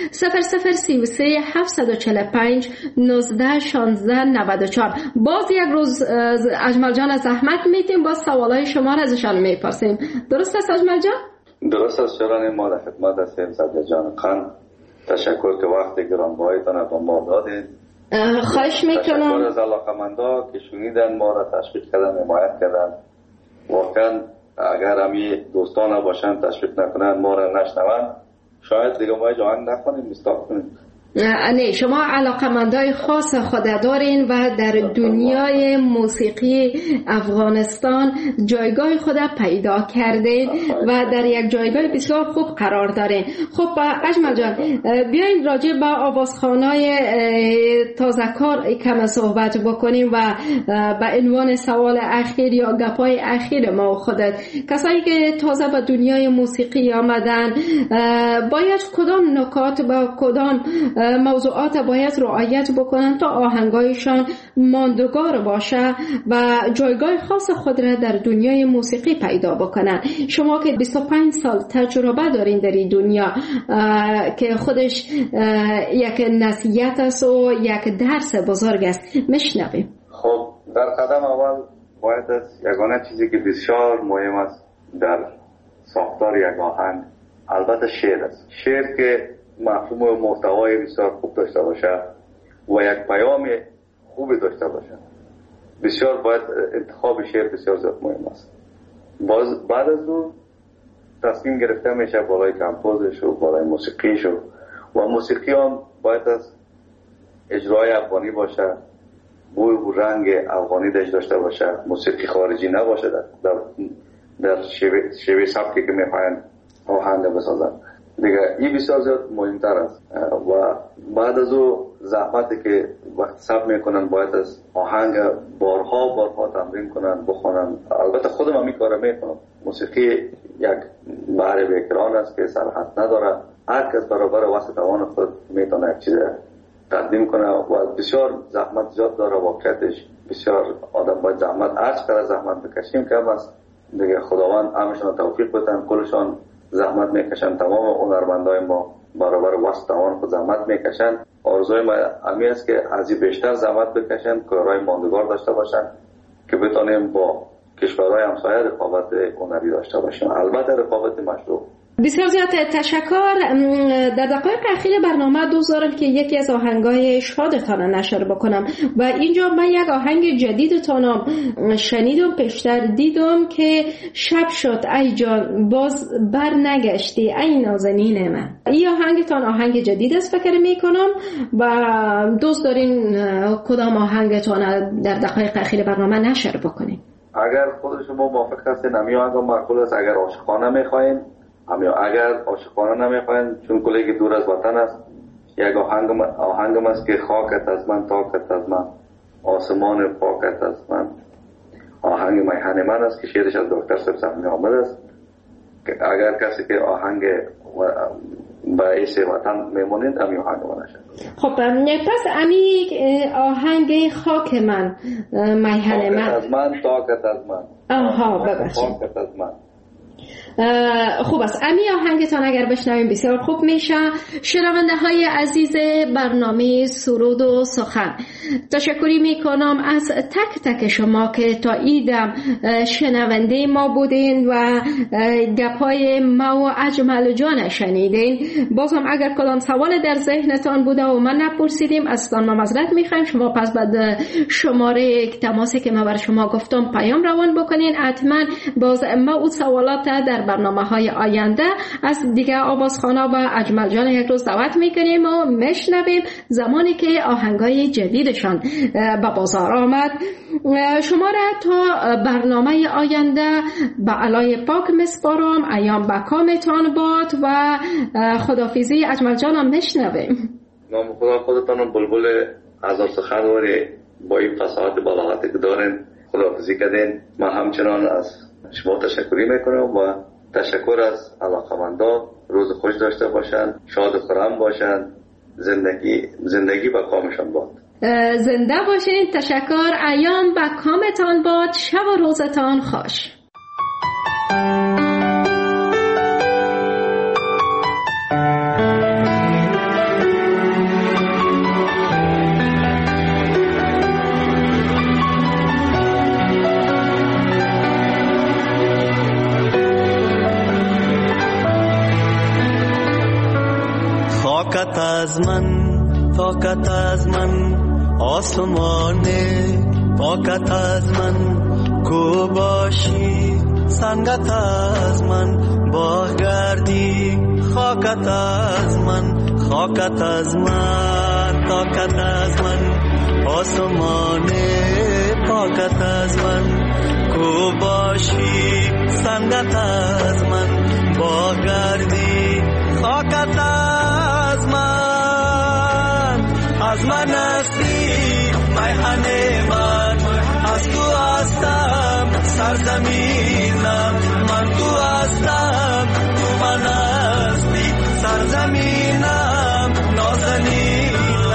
0033 745 19 16 94. باز یک روز اجمل جان از زحمت میتیم باز سوالای شما را ازشان میپرسیم. درست است اجمل جان؟ درست است شران. ما در خدمت هستیم. صدر جان خان، تشکر که وقت گرانبهایتان با ما دادید. خواهش میکنم. تشکر از علاقمندا که شنیدن ما را، تشویق کردن، حمایت کردن. واقعا اگر همی دوستان باشن تشویق نکنن، ما را نشنون، شاید دیگه ما جوان نخونیم، مستاق کنیم. نه، شما علاقمندای خاص خود دارین و در دنیای موسیقی افغانستان جایگاه خود پیدا کردین و در یک جایگاه بسیار خوب قرار دارین. خب اجمل جان، بیاین راجع به آوازخوانای تازه کار کم صحبت بکنیم و به عنوان سوال اخیر یا گپای اخیر ما و خودت، کسایی که تازه به دنیای موسیقی آمدن باید کدام نکات با کدام موضوعات باید رعایت بکنن تا آهنگایشان ماندگار باشه و جایگاه خاص خود را در دنیای موسیقی پیدا بکنن؟ شما که 25 سال تجربه دارین در این دنیا که خودش یک نصیحت است و یک درس بزرگ است، میشنویم. خب در قدم اول باید از یگانه چیزی که بسیار مهم است در ساختار یک آهنگ البته شعر است. شعر که مفهوم و محتوای بسیار خوب داشته باشه و یک پیام خوب داشته باشه. بسیار باید انتخاب شعر بسیار زیاد مهم است. بعد از اون تصمیم گرفته میشه بالای کمپوزش و بالای موسیقیش و موسیقی هم باید از اجرای افغانی باشه، بوی و رنگ افغانی داشته باشه، موسیقی خارجی نباشه در شیوه سبکی که میخواین آهنگ بسازن. دیگه این بسیار زیاد مهمتر است و بعد از او زحمتی که وقت ثبت میکنن باید از آهنگ بارها تمرین کنن، بخونن. البته خودم هم این کار میکنم. موسیقی یک بحر بیکران است که سرحد نداره. هر کس برابر وسط توان خود میتونه یک چیز تقدیم کنه و بسیار زحمت زیاد داره. واقعیتش بسیار آدم باید زحمت، هر چقدر زحمت بکشیم کم است. دیگه خداوند همشون توفیق بدن، کلشان زحمت میکشن. تمام هنرمندای ما برابر وسط توان خود زحمت میکشن. آرزوی ما همی است که از این بیشتر زحمت بکشن، کارهای ماندگار داشته باشن که بتونیم با کشورهای همسایه رقابت هنری داشته باشیم، البته رقابت مشروع. بسیار زیاد تشکر. در دقایق اخیر برنامه دوست دارم که یکی از آهنگای شادتان نشر بکنم و اینجا من یک آهنگ جدیدتان شنیدم، پیشتر دیدم که شب شد ای جان باز بر نگشتی ای نازنین من. این آهنگتان آهنگ جدید است فکر میکنم و دوست دارین کدام آهنگتان در دقایق اخیر برنامه نشر بکنین؟ اگر خود شما موافق هستین همین آهنگ معقول است. اگر عاشقانه میخواین اگر عاشقانه نمیخواین، چون کلی که دور از وطن است، یک آهنگم است که خاکت از من تاکت از من آسمان پاکت از من. آهنگ میهن من است که شعرش از دکتر سبزمی آمد است. که اگر کسی که آهنگ باعث وطن میمونید همی آهنگ من نشد. خب پس امی آهنگ خاک من میهن من از من تاکت از من. آها ببخشید پاکت از من. خوب است. امی آهنگتان اگر بشنویم بسیار خوب میشه. شنونده های عزیز برنامه سرود و سخن، تشکری میکنم از تک تک شما که تا ایدم شنونده ما بودین و گپای ما و اجمل جان شنیدین. بازم اگر کدام سوال در ذهنتان بوده و من نپرسیدیم اصلا ما معذرت میخوایم. شما پس بعد شماره تماسی که ما بر شما گفتم پیام روان بکنین. حتما باز ما اون سوالات در برنامه‌های آینده از دیگه آوازخوانا و اجمل جان یک روز دعوت میکنیم و میشنویم زمانی که آهنگای جدیدشان به بازار آمد. شما را تا برنامه آینده به علای پاک میسپارم. ایام بکامتان باد و خدافیزی اجمل جانم میشنویم. نام خدا خودتان بلبل عذاب سخنواری با این فصاحت بلاغتی که دارین خداحافظی کردین. من همچنان از شما تشکری میکنم و تشکر از علاقمندان. روز خوش داشته باشن، شاد و خرم باشن، زندگی با کامشان باد. زنده باشین. تشکر. ایام با کامتان باد. شب و روزتان خوش. طاقت از من آسمانه، طاقت از من کو باشی، سنگت از من باغ گردی، خاکت از من، خاکت از من، طاقت از من آسمانه، طاقت از من کو باشی، سنگت از من باغ گردی، خاکت از من هستی میهن من، از تو هستم سرزمینم، من تو هستم تو من هستی سرزمینم، نازنینم.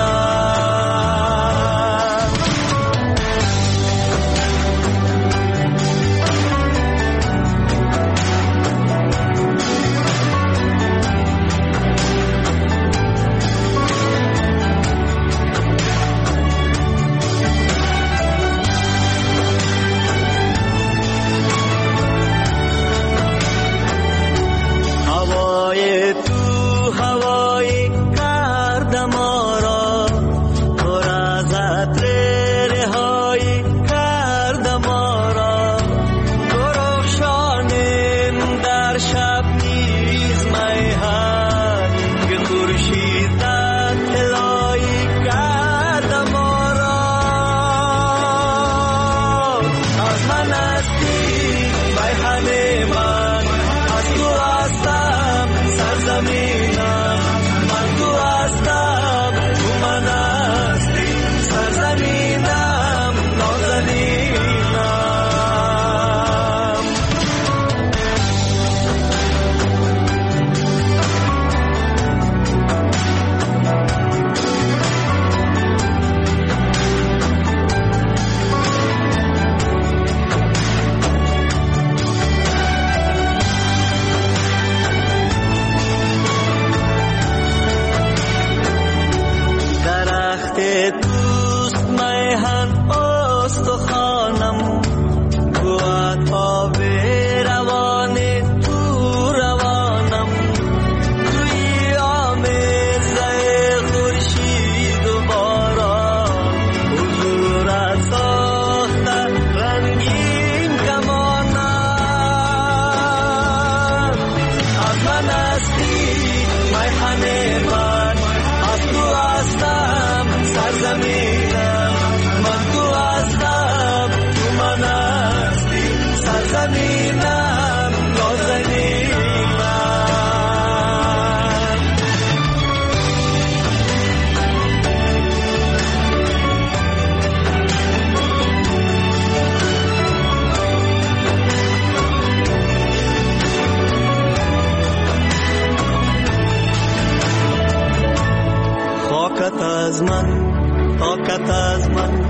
طاقت از من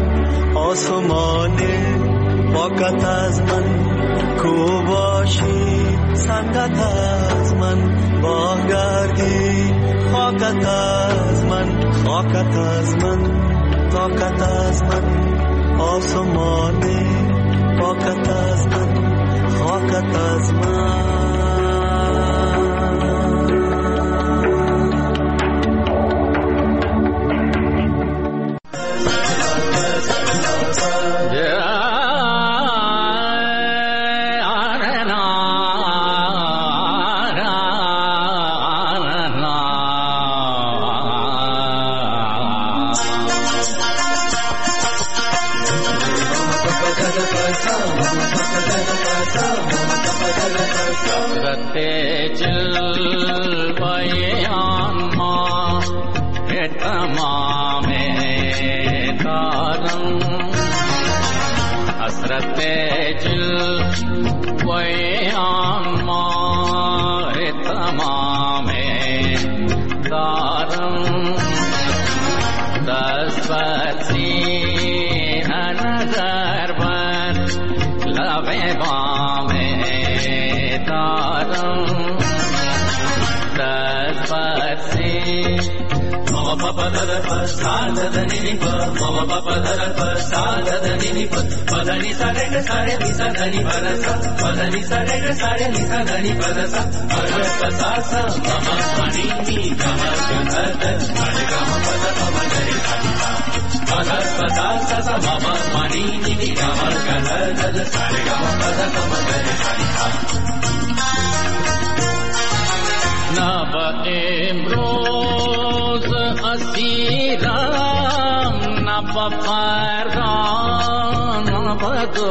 آسمانه، طاقت از من کو باشی، سنگت از من باغ گردی، خاکت از من، خاکت از من، طاقت از من آسمانه، طاقت از من، خاکت از من. रते जलवाए आमा तमामे तारम हसरते जलवाए आमा तमामे तारम दस्पती नजर पर लवे बामे तारम दस्पती मम पप दर पर साध धनी प मम पप दर पर साध धनी प पधनी सारे के सारे निसा धनी परसा पधनी सारे के सारे निसा धनी परसा परस सासा मम मणि नी कमल गंधर सारे गम पद मम धरी सासा परस सासा मम मणि नी कमल गंधर सारे गम पद मम धरी सासा नव इम्रोज असीराम नव फरगान बदो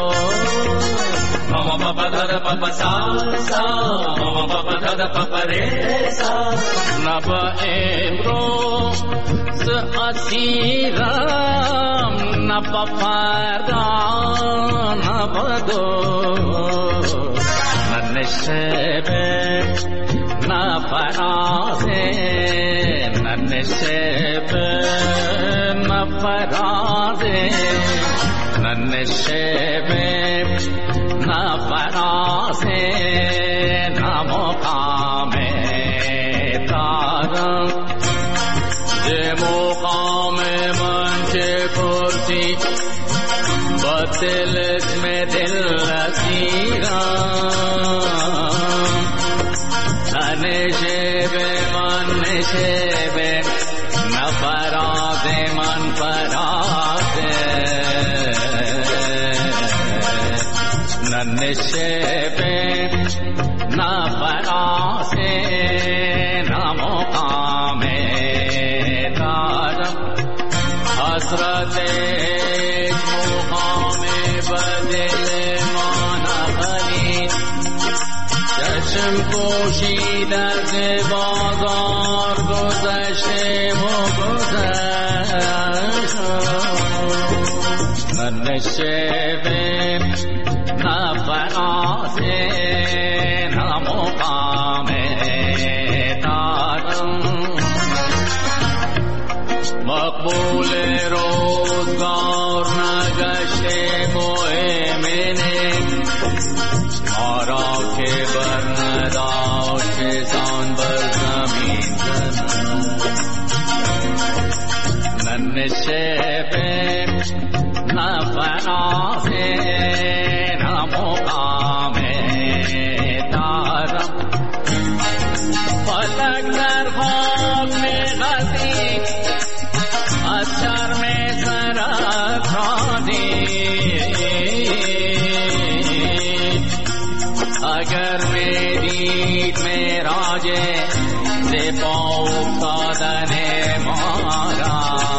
मम पप धर पप सा मम पप धर पप रे सा नव इम्रोज असीराम नव फरगान बदो नन्शे न फरासे नन्शेब न फरासे नन्शेब न फरासे न मुकामे तारम जे मुकामे मंचे कुर्सी बतिल में दिल लसीरा नशेबे मन नशेबे न फरासे मन फरासे न नशेबे न फरासे न मुकामे तारम हसरते मुकामे बदले माना भली चश्म पोशीदा से बाजार गुज़श्ते मुगुज़श्त नन्शेबे न फरासे न मुकामे तारम मकबूल रोज़गार न गश्ते मोए मैंने मारा के बरनदाश के सान बर ज़मीन नन्शेबे न फरासे न मुकामे तारम फलक दर खाक में गती अशर में सरक खादी अगर मेरी मेराजे से पाँव साधने मारा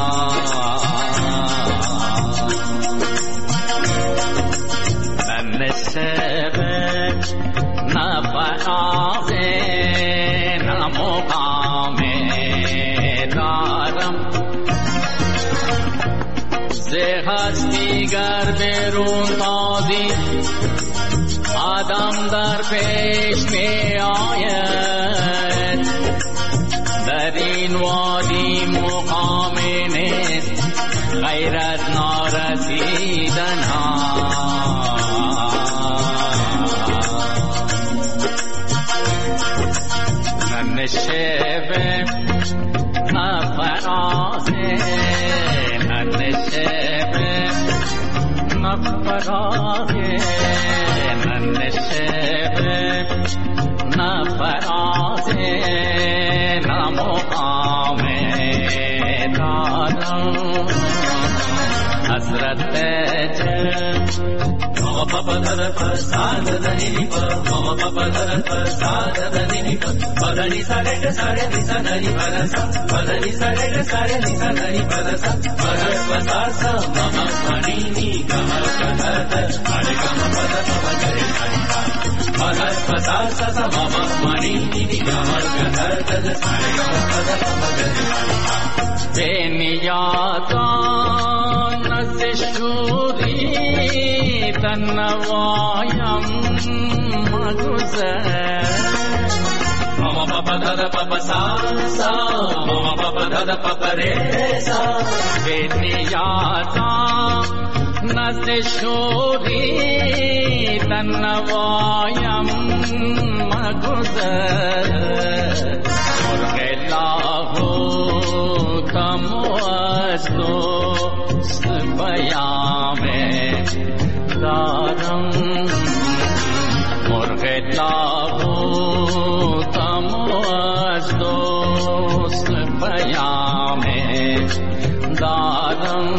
नन्शेबे न फरासे न मुकामे तारम से हस्ती गर बेरून ताज़ी आदम दर पेश में आयत दरीन वादी मुकामे ने गैरत नारसीदन नन्शेबे न फरासे नन्शेबे न फरासे नन्शेबे न फरासे न मुकामे तारम हसरत mama papa da da pa sa da da ni pa mama papa da da pa sa da da ni pa pa da ni sa re ga sa re ni sa da ni pa da sa pa da ni sa re ga sa re ni sa da ni pa da sa pa da pa sa sa mama pa ni ni ga ma pa da da pa re ga ma pa da pa ga re sa ni pa pa da pa sa sa sa mama pa ni ni ga ma pa da da sa re ga ma pa da pa ga re sa ni pa Beniyatan nazşuri tanavayam maguzer Mama papa dada papa sa sa Mama papa dada papa re sa Beniyatan nazşuri tanavayam maguzer Murgelahu dost bayame daram murge lahu tamoz dost bayame daram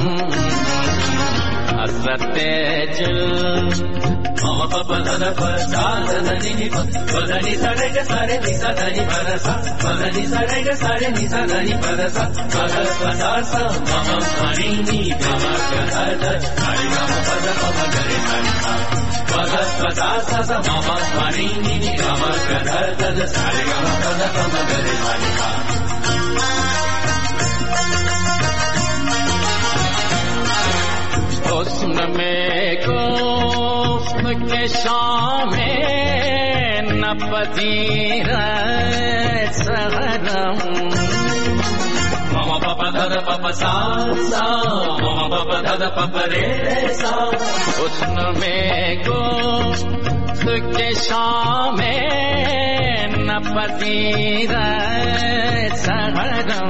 hazrat jil mama papa dada pa sa da ni pa da ni sa re ga sa re ni sa da ni pa da sa pa da ni sa re ga sa re ni sa da ni pa da sa pa da pa sa sa mama pa ni ni ga ma ga da da sa re ga ma pa da pa ga re sa ni pa pa da pa sa sa mama pa ni ni ga ma ga da da sa re ga ma pa da pa ga re sa ni pa حسن میں گفت کہ شام نپذیرد سحرم ماما پاپا دادا پاپا سا سا ماما پاپا دادا پاپا رے سا حسن میں گفت کہ شام نپذیرد سحرم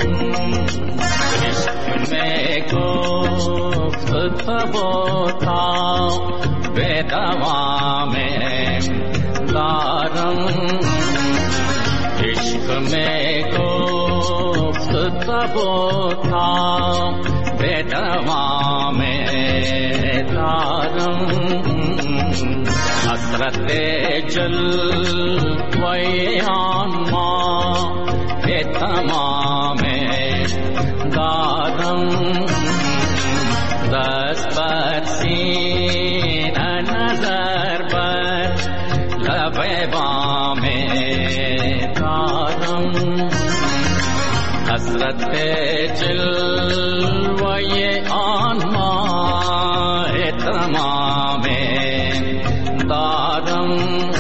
عشق میں گفت بوتا بے دوام دارم عشق میں گفت بوتا بے دوام دارم حسرت جلویان ماں بے تمام دارم دست بر سینه نظر بر لب بام دارم حسرت جلوه آن ماه تمام دارم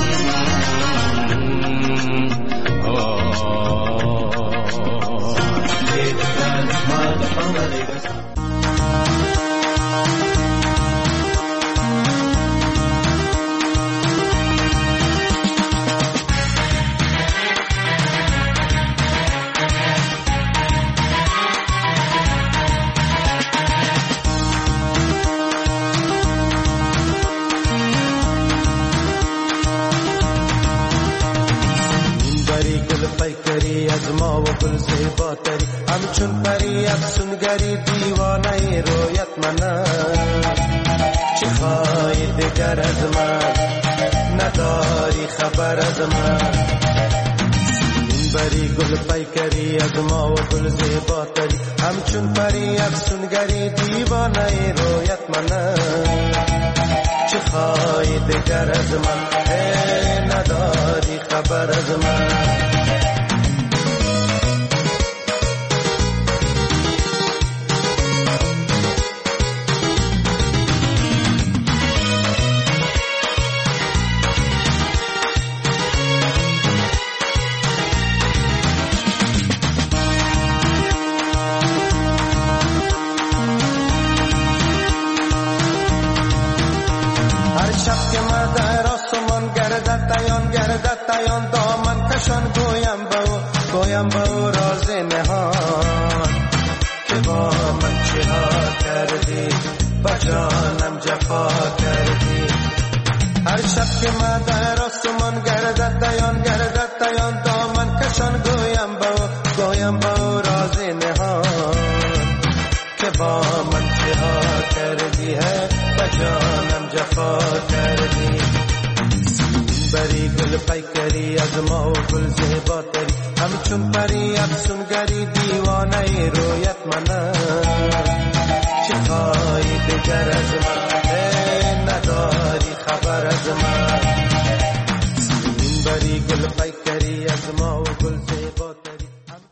همچون پری افسونگری دیوانه رویت منم چه خواهی دگر از من نداری خبر از من این بری گل پیکری از ما و گل زیباتری همچون پری افسونگری دیوانه رویت منم چه خواهی دگر از من نداری خبر از من تایان دامن کشان گویم با او راز نهان که با من چه ها کردی با جانم جفا کردی هر شب که من در آسمان گردد تایان دامن کشان گویم با او راز نهان که با من چه ها کردی با جانم جفا پیکری از ما و گل زیباتری همچون پری افسونگری دیوانه رویت منم چه خواهی دگر از من نداری خبر از من سیمین بری گل پیکری از ما و